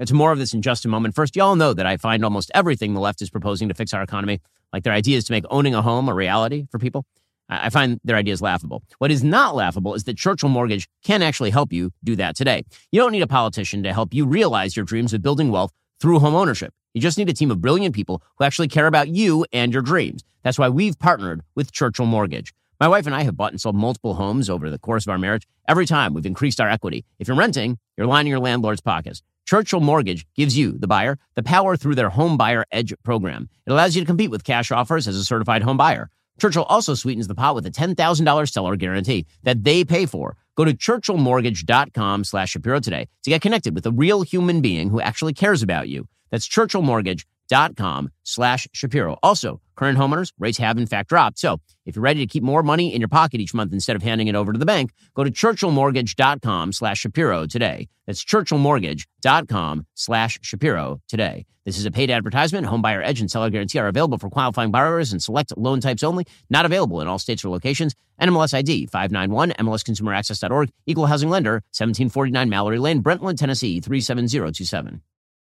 It's more of this in just a moment. First, y'all know that I find almost everything the left is proposing to fix our economy, like their ideas to make owning a home a reality for people, I find their ideas laughable. What is not laughable is that Churchill Mortgage can actually help you do that today. You don't need a politician to help you realize your dreams of building wealth through home ownership. You just need a team of brilliant people who actually care about you and your dreams. That's why we've partnered with Churchill Mortgage. My wife and I have bought and sold multiple homes over the course of our marriage. Every time we've increased our equity. If you're renting, you're lining your landlord's pockets. Churchill Mortgage gives you, the buyer, the power through their Home Buyer Edge program. It allows you to compete with cash offers as a certified home buyer. Churchill also sweetens the pot with a $10,000 seller guarantee that they pay for. Go to churchillmortgage.com/Shapiro today to get connected with a real human being who actually cares about you. That's churchillmortgage.com/Shapiro. Also, current homeowners, rates have in fact dropped. So if you're ready to keep more money in your pocket each month instead of handing it over to the bank, go to churchillmortgage.com/Shapiro today. That's churchillmortgage.com/Shapiro today. This is a paid advertisement. Home Buyer Edge and Seller Guarantee are available for qualifying borrowers and select loan types only. Not available in all states or locations. NMLS ID 591, MLSConsumerAccess.org. Equal housing lender, 1749 Mallory Lane, Brentwood, Tennessee 37027.